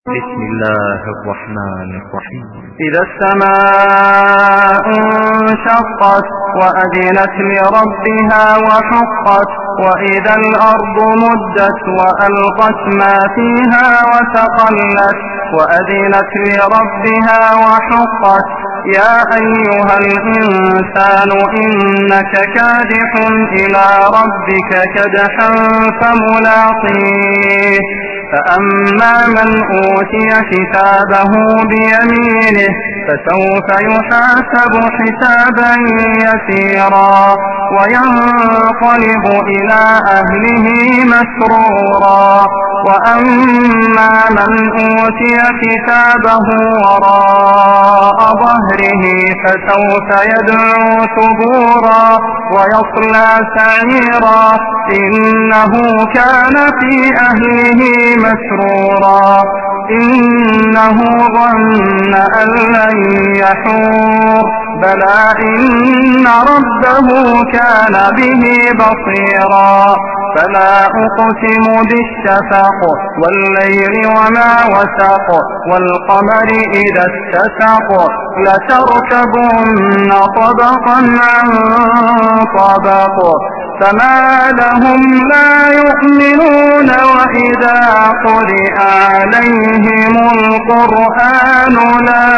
بسم الله الرحمن الرحيم. إذا السماء انشقت وأذنت لربها وحقت وإذا الأرض مدت وألقت ما فيها وتخلت وأذنت لربها وحقت يا أيها الإنسان إنك كادح إلى ربك كدحا فملاقيه فأما من أوتي كتابه بيمينه فسوف يحاسب حسابا يسيرا وينقلب إلى أهله مسرورا وأما من أوتي كتابه وراء ظهره فسوف يدعو ثبورا ويصلى سعيرا إنه كان في أهله مسرورا إنه ظن أن لن يحور بلى إن ربه كان به بصيرا فلا أقسم بالشفق والليل وما وسق والقمر إذا اتسق لتركبن طبقا عن طبق فما لهم لا يؤمنون وإذا قرئ عليهم القرآن لا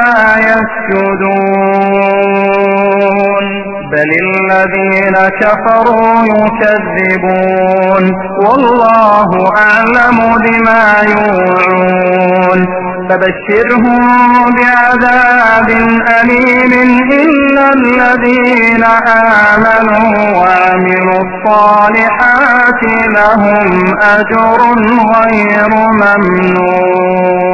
يسجدون بل الذين كفروا يكذبون والله أعلم بما يوعون فبشرهم بعذاب أليم إلا الذين آمنوا وعملوا الصالحات لهم أجر غير ممنون.